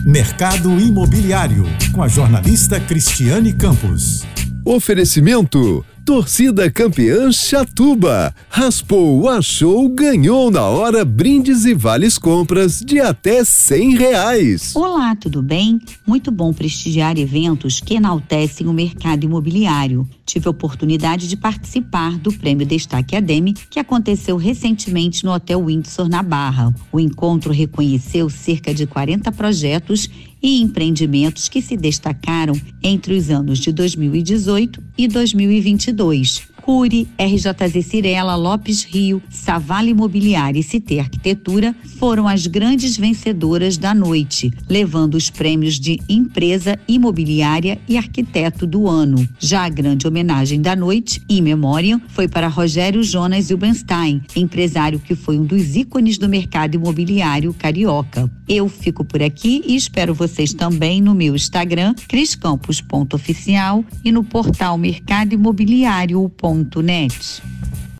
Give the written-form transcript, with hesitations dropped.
Mercado Imobiliário, com a jornalista Cristiane Campos. Oferecimento: Torcida Campeã Chatuba. Raspou, achou, ganhou na hora brindes e vales compras de até R$100. Olá, tudo bem? Muito bom prestigiar eventos que enaltecem o mercado imobiliário. Tive a oportunidade de participar do Prêmio Destaque ADEME, que aconteceu recentemente no Hotel Windsor, na Barra. O encontro reconheceu cerca de 40 projetos e empreendimentos que se destacaram entre os anos de 2018 e 2022. Cury, RJZ Cirela, Lopes Rio, Savala Imobiliária e Cité Arquitetura foram as grandes vencedoras da noite, levando os prêmios de Empresa Imobiliária e Arquiteto do Ano. Já a grande homenagem da noite, In Memoriam, foi para Rogério Jonas Ilbenstein, empresário que foi um dos ícones do mercado imobiliário carioca. Eu fico por aqui e espero vocês também no meu Instagram, criscampos.oficial, e no portal mercadoimobiliario.net.